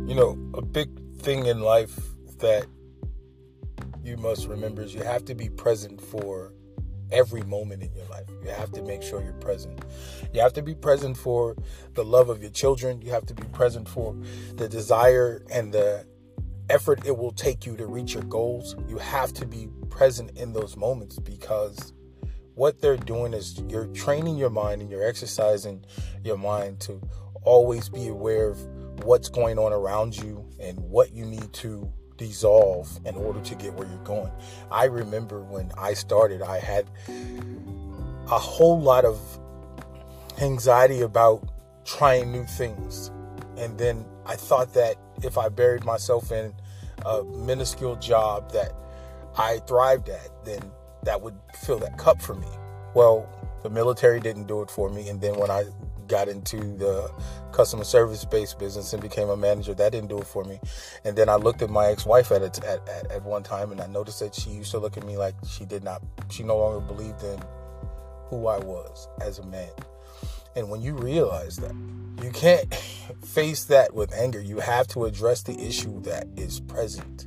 A big thing in life that you must remember is you have to be present for every moment in your life. You have to make sure you're present. You have to be present for the love of your children. You have to be present for the desire and the effort it will take you to reach your goals. You have to be present in those moments, because what they're doing is you're training your mind and you're exercising your mind to always be aware of what's going on around you and what you need to dissolve in order to get where you're going. I remember when I started, I had a whole lot of anxiety about trying new things. And then I thought that if I buried myself in a minuscule job that I thrived at, then that would fill that cup for me. Well, the military didn't do it for me. And then when I got into the customer service-based business and became a manager, that didn't do it for me. And then I looked at my ex-wife at one time, and I noticed that she used to look at me like she no longer believed in who I was as a man. And when you realize that, you can't face that with anger. You have to address the issue that is present.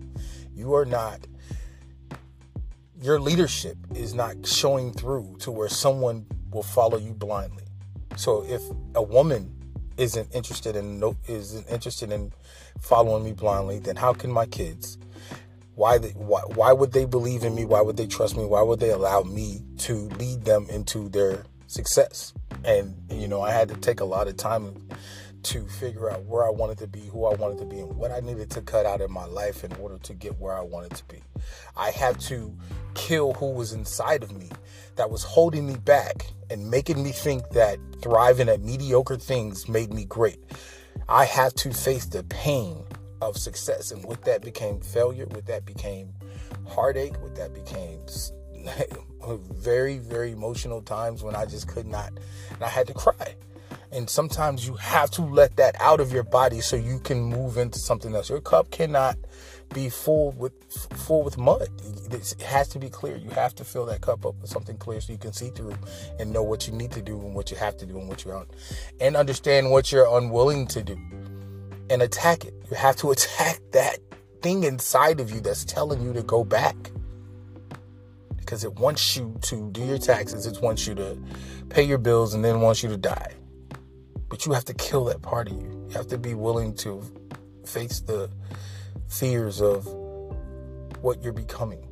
Your leadership is not showing through to where someone will follow you blindly. So if a woman isn't interested in following me blindly, then how can my kids? Why would they believe in me? Why would they trust me? Why would they allow me to lead them into their success? And I had to take a lot of time to figure out where I wanted to be, who I wanted to be, and what I needed to cut out in my life in order to get where I wanted to be. I had to kill who was inside of me that was holding me back and making me think that thriving at mediocre things made me great. I had to face the pain of success, and with that became failure, with that became heartache, with that became very, very emotional times when I just could not, and I had to cry. And sometimes you have to let that out of your body so you can move into something else. Your cup cannot be full with mud. It has to be clear. You have to fill that cup up with something clear so you can see through and know what you need to do and what you have to do and what you aren't. And understand what you're unwilling to do and attack it. You have to attack that thing inside of you that's telling you to go back. Because it wants you to do your taxes. It wants you to pay your bills and then wants you to die. But you have to kill that part of you. You have to be willing to face the fears of what you're becoming.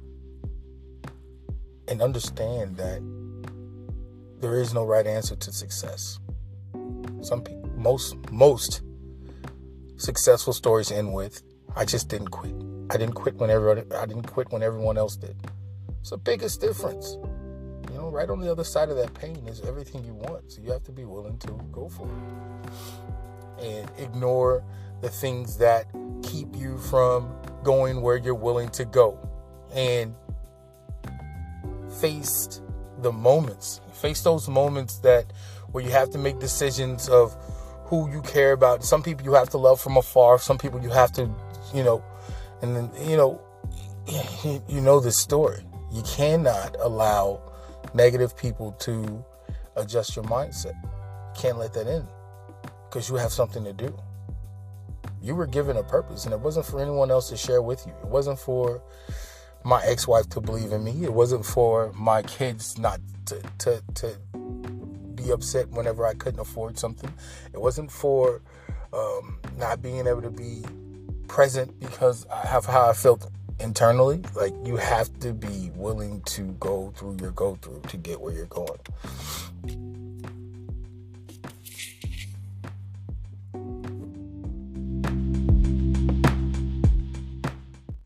And understand that there is no right answer to success. Some people, most successful stories end with, I just didn't quit. I didn't quit when everyone else did. It's the biggest difference. Right on the other side of that pain is everything you want. So you have to be willing to go for it. And ignore the things that keep you from going where you're willing to go. And face the moments. Face those moments where you have to make decisions of who you care about. Some people you have to love from afar. Some people you have to, and then, you know this story. You cannot allow negative people to adjust your mindset. You can't let that in, because you have something to do. You were given a purpose, and it wasn't for anyone else to share with you. It wasn't for my ex-wife to believe in me. It wasn't for my kids not to be upset whenever I couldn't afford something. It wasn't for not being able to be present because of how I felt internally. Like, you have to be willing to go through your go-through to get where you're going.